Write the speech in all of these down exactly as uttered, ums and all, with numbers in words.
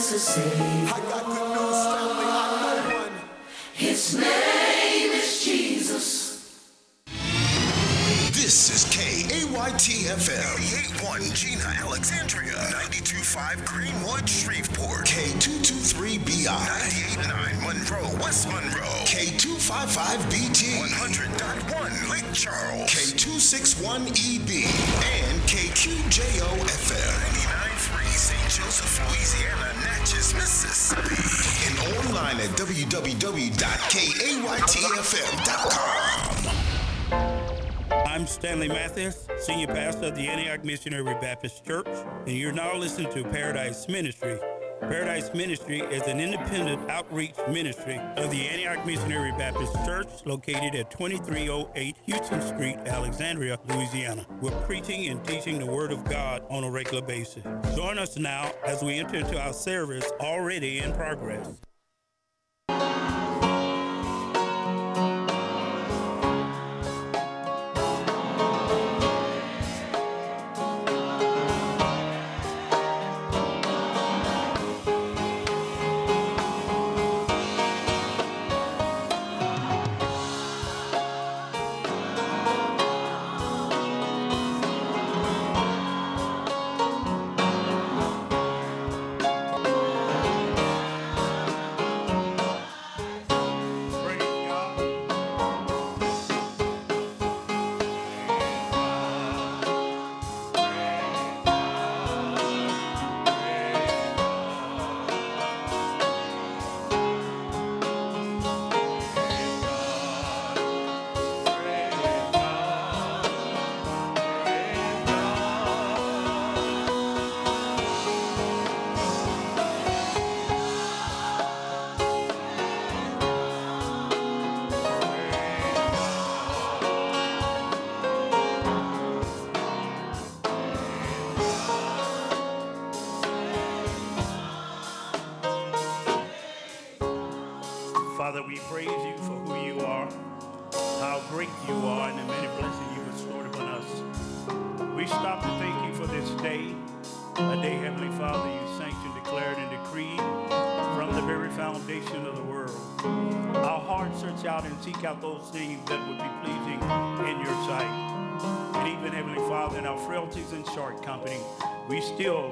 Christ the Savior. I got good news, family. I know one. His name is Jesus. This is K A Y T F M, eighty-eight point one Gina, Alexandria, ninety-two point five Greenwood, Shreveport, K two two three B I, ninety-eight point nine Monroe, West Monroe, K two five five B T, one hundred point one Lake Charles, K two six one E B, and K Q J O F M, ninety-nine point three Saint Joseph, Louisiana, Natchez, Mississippi, and online at w w w dot k a y t f m dot com. I'm Stanley Mathis, Senior Pastor of the Antioch Missionary Baptist Church, and you're now listening to Paradise Ministry. Paradise Ministry is an independent outreach ministry of the Antioch Missionary Baptist Church located at twenty-three oh eight Houston Street, Alexandria, Louisiana. We're preaching and teaching the Word of God on a regular basis. Join us now as we enter into our service already in progress. Father, we praise you for who you are, how great you are, and the many blessings you bestowed upon us. We stop to thank you for this day, a day, Heavenly Father, you sanctioned, declared, and decreed from the very foundation of the world. Our hearts search out and seek out those things that would be pleasing in your sight. And even, Heavenly Father, in our frailties and shortcomings, we still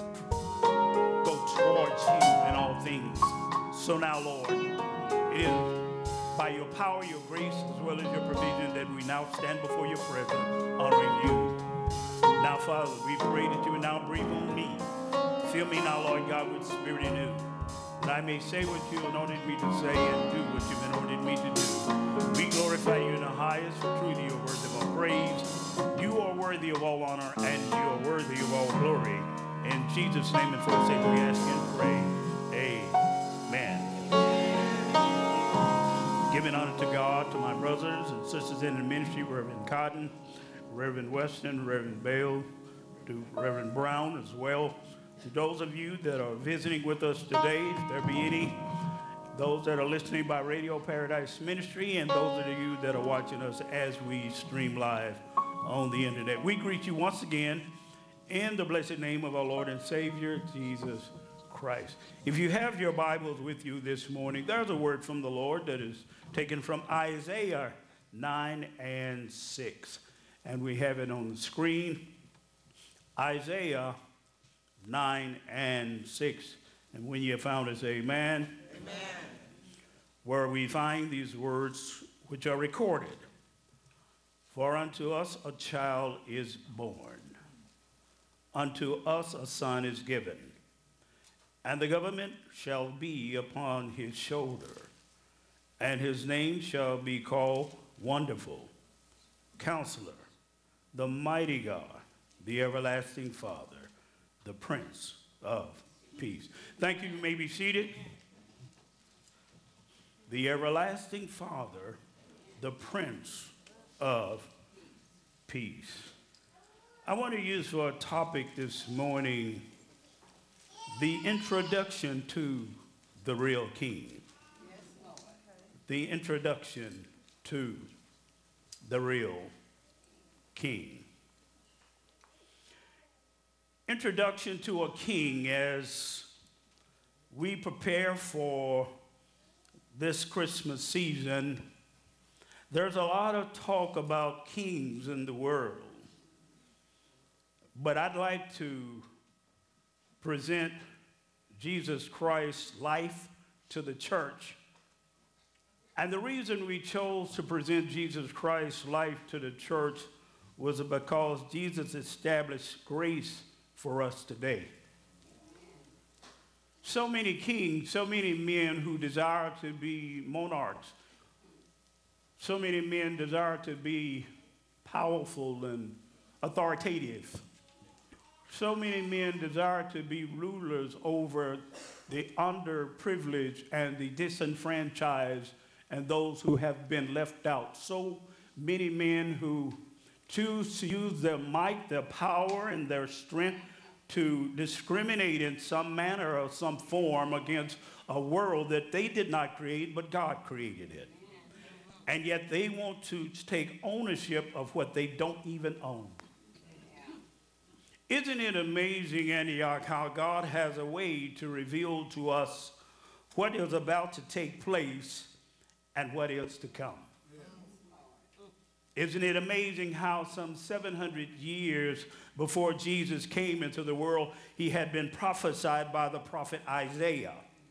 go towards you in all things. So now, Lord, it is by your power, your grace, as well as your provision that we now stand before your presence, honoring you. Now, Father, we pray that you will now breathe on me. Fill me now, Lord God, with spirit anew, that I may say what you anointed me to say and do what you've anointed me to do. We glorify you in the highest, for truly you are worthy of all praise. You are worthy of all honor, and you are worthy of all glory. In Jesus' name and for his sake we ask and pray. Amen. Giving honor to God, to my brothers and sisters in the ministry, Reverend Cotton, Reverend Weston, Reverend Bale, to Reverend Brown as well. To those of you that are visiting with us today, if there be any, those that are listening by Radio Paradise Ministry, and those of you that are watching us as we stream live on the internet. We greet you once again in the blessed name of our Lord and Savior, Jesus Christ. If you have your Bibles with you this morning, there's a word from the Lord that is taken from Isaiah nine and six. And we have it on the screen. Isaiah nine and six. And when you have found it, say amen. Amen. Where we find these words which are recorded. For unto us a child is born. Unto us a son is given. And the government shall be upon his shoulder, and his name shall be called Wonderful, Counselor, the Mighty God, the Everlasting Father, the Prince of Peace. Thank you. You may be seated. The Everlasting Father, the Prince of Peace. I want to use for a topic this morning the introduction to the real King. The introduction to the real King. Introduction to a king, as we prepare for this Christmas season, there's a lot of talk about kings in the world. But I'd like to present Jesus Christ's life to the church. And the reason we chose to present Jesus Christ's life to the church was because Jesus established grace for us today. So many kings, so many men who desire to be monarchs, so many men desire to be powerful and authoritative. So many men desire to be rulers over the underprivileged and the disenfranchised and those who have been left out. So many men who choose to use their might, their power, and their strength to discriminate in some manner or some form against a world that they did not create, but God created it. And yet they want to take ownership of what they don't even own. Isn't it amazing, Antioch, how God has a way to reveal to us what is about to take place and what is to come? Isn't it amazing how some seven hundred years before Jesus came into the world, he had been prophesied by the prophet Isaiah?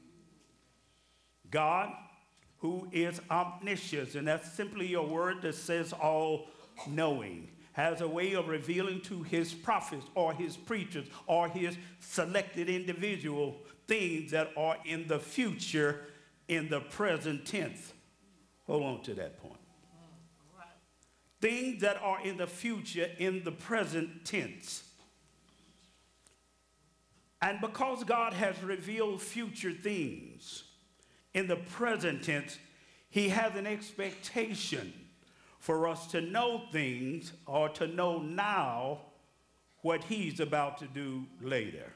God, who is omniscient, and that's simply a word that says all-knowing, has a way of revealing to his prophets or his preachers or his selected individual things that are in the future in the present tense. Hold on to that point. Things that are in the future in the present tense. And because God has revealed future things in the present tense, he has an expectation for us to know things or to know now what he's about to do later.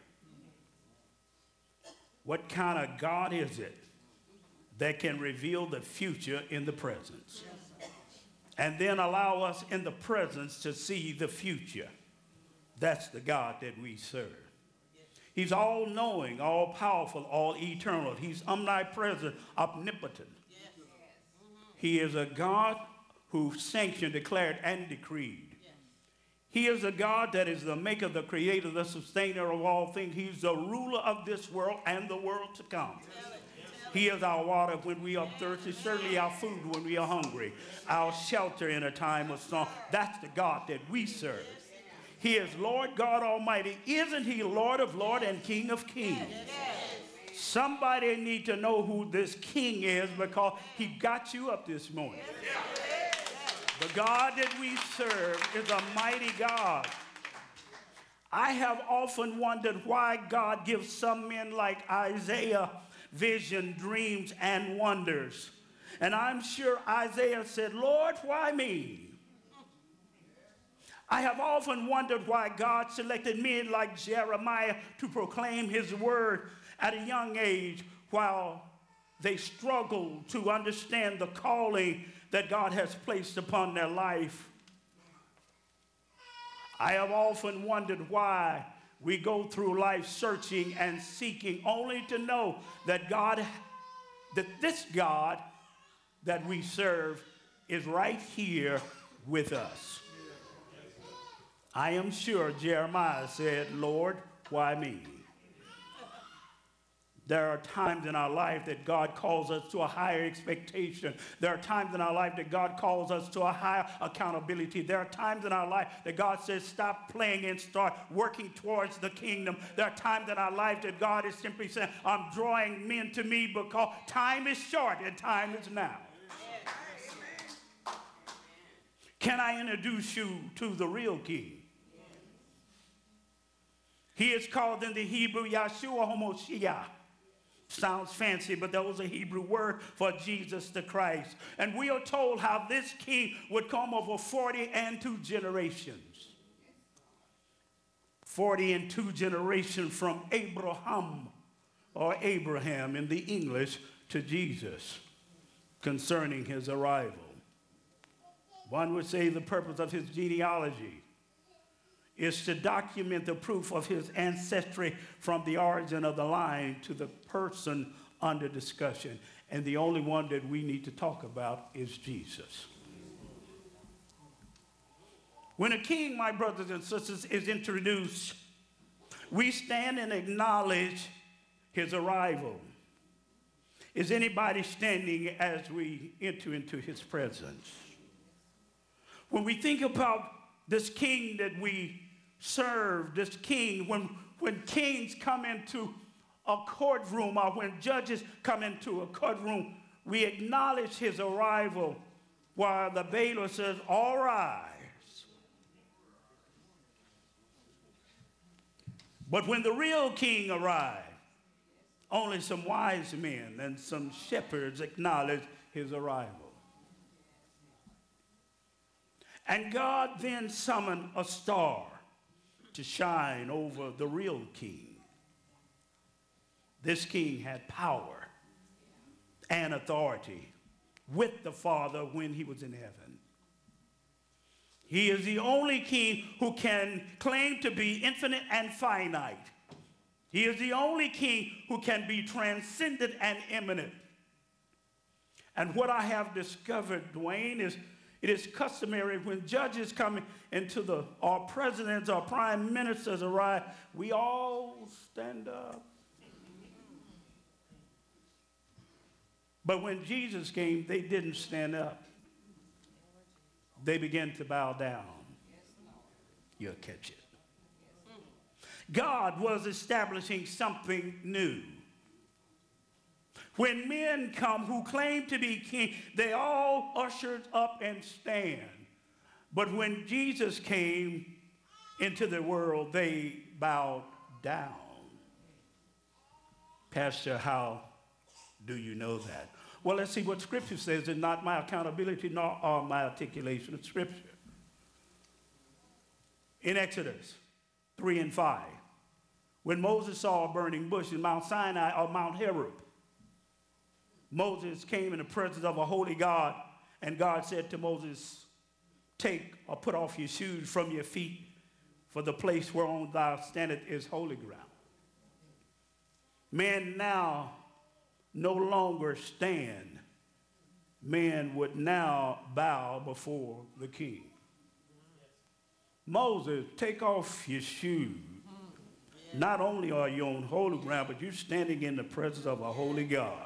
What kind of God is it that can reveal the future in the present? And then allow us in the presence to see the future. That's the God that we serve. He's all-knowing, all-powerful, all-eternal. He's omnipresent, omnipotent. He is a God who sanctioned, declared, and decreed. He is a God that is the maker, the creator, the sustainer of all things. He's the ruler of this world and the world to come. He is our water when we are thirsty, certainly our food when we are hungry, our shelter in a time of storm. That's the God that we serve. He is Lord God Almighty. Isn't he Lord of Lords and King of Kings? Somebody need to know who this king is because he got you up this morning. The God that we serve is a mighty God. I have often wondered why God gives some men like Isaiah vision, dreams, and wonders. And I'm sure Isaiah said, Lord, why me? I have often wondered why God selected men like Jeremiah to proclaim his word at a young age while they struggled to understand the calling that God has placed upon their life. I have often wondered why we go through life searching and seeking only to know that God, that this God that we serve is right here with us. I am sure Jeremiah said, Lord, why me? There are times in our life that God calls us to a higher expectation. There are times in our life that God calls us to a higher accountability. There are times in our life that God says, stop playing and start working towards the kingdom. There are times in our life that God is simply saying, I'm drawing men to me because time is short and time is now. Can I introduce you to the real king? He is called in the Hebrew Yeshua HaMashiach. Sounds fancy, but that was a Hebrew word for Jesus the Christ. And we are told how this king would come over forty and two generations. forty and two generations from Abraham, or Abraham in the English, to Jesus concerning his arrival. One would say the purpose of his genealogy is to document the proof of his ancestry from the origin of the line to the person under discussion. And the only one that we need to talk about is Jesus. When a king, my brothers and sisters, is introduced, we stand and acknowledge his arrival. Is anybody standing as we enter into his presence? When we think about this king that we serve, this king, when, when kings come into a courtroom or when judges come into a courtroom, we acknowledge his arrival while the bailiff says, all rise. But when the real king arrived, only some wise men and some shepherds acknowledged his arrival. And God then summoned a star to shine over the real king. This king had power and authority with the Father when he was in heaven. He is the only king who can claim to be infinite and finite. He is the only king who can be transcendent and immanent. And what I have discovered, Dwayne, is it is customary when judges come into the, or presidents or prime ministers arrive, we all stand up. But when Jesus came, they didn't stand up. They began to bow down. You'll catch it. God was establishing something new. When men come who claim to be king, they all ushered up and stand. But when Jesus came into the world, they bowed down. Pastor, how do you know that? Well, let's see what Scripture says. It's not my accountability nor are my articulation of Scripture. In Exodus three and five, when Moses saw a burning bush in Mount Sinai or Mount Horeb, Moses came in the presence of a holy God, and God said to Moses, take or put off your shoes from your feet, for the place whereon thou standest is holy ground. Men now no longer stand. Men would now bow before the king. Moses, take off your shoes. Not only are you on holy ground, but you're standing in the presence of a holy God.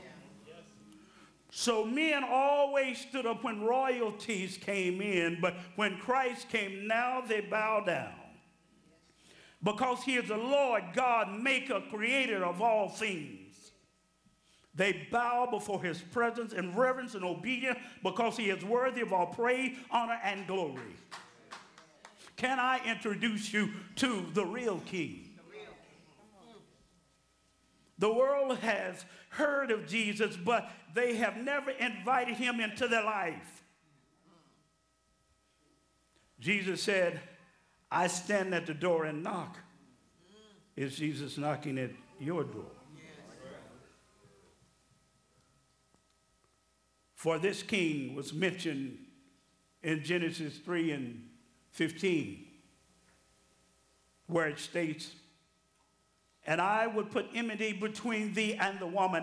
So men always stood up when royalties came in, but when Christ came, now they bow down. Because he is the Lord God, maker, creator of all things. They bow before his presence in reverence and obedience because he is worthy of all praise, honor, and glory. Can I introduce you to the real king? The world has heard of Jesus, but they have never invited him into their life. Jesus said, I stand at the door and knock. Is Jesus knocking at your door? For this king was mentioned in Genesis three and fifteen, where it states, and I would put enmity between thee and the woman,